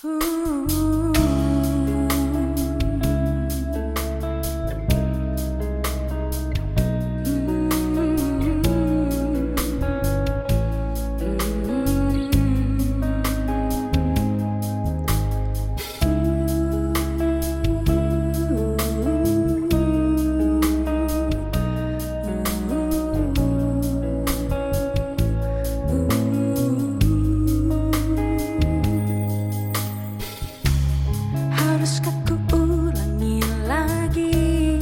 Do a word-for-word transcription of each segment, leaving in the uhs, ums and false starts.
Haruskah ku ulangi lagi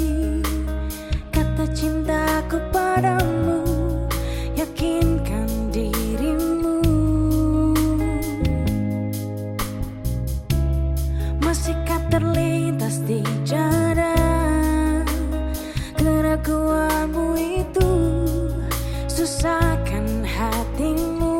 kata cintaku padamu, yakinkan dirimu. Masihkah terlintas di dada keraguanmu itu, susahkan hatimu.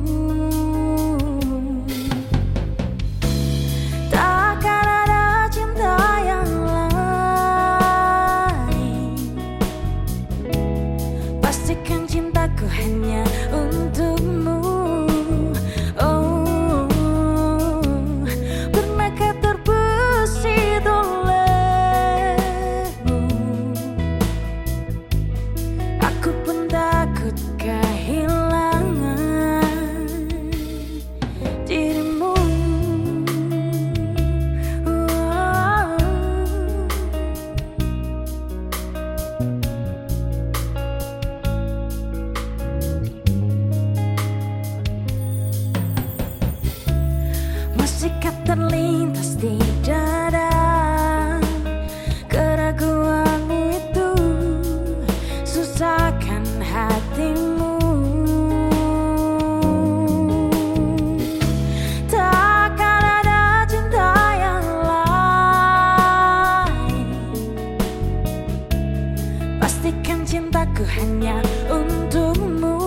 Pastikan cintaku hanya untukmu. Oh, pernahkah terbesit olehmu? Aku pun takut kehilangan dirimu. Oh. Masihkah terlintas di dada keraguanmu itu, susahkan hatimu. Takkan ada cinta yang lain, pastikan cintaku hanya untukmu.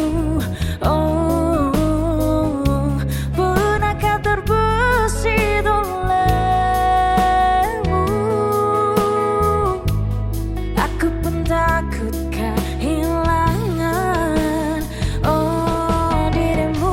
Oh, terbesit olehmu. Aku pun takut kehilangan oh dirimu.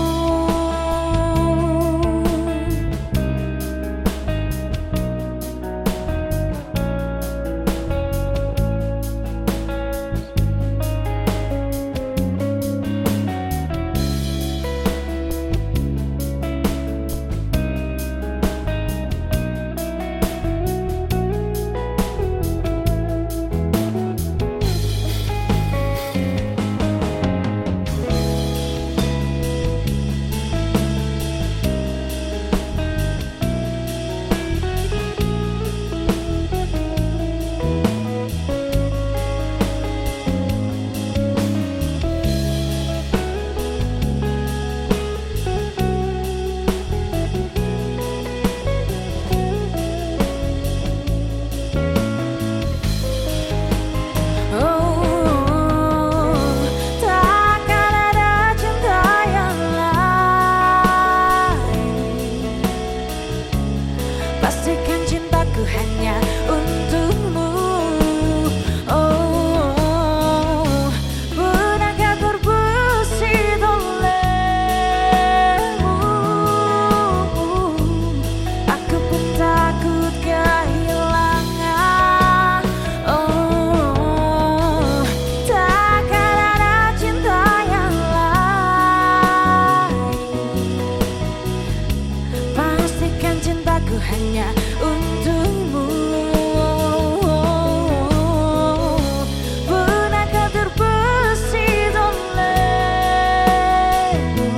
Pastikan cintaku hanya untukmu. Oh, pernahkah terbesit olehmu? Aku pun takut kehilangan. Oh, takkan ada cinta yang lain, pastikan cintaku hanya untukmu. Pernahkah terbesit olehmu?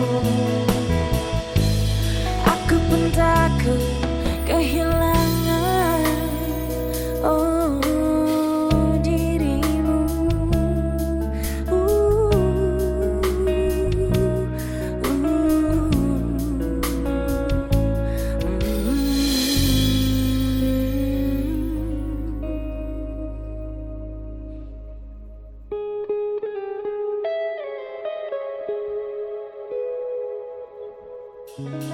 Aku pun takut kehilangan oh dirimu. Uh, uh, uh.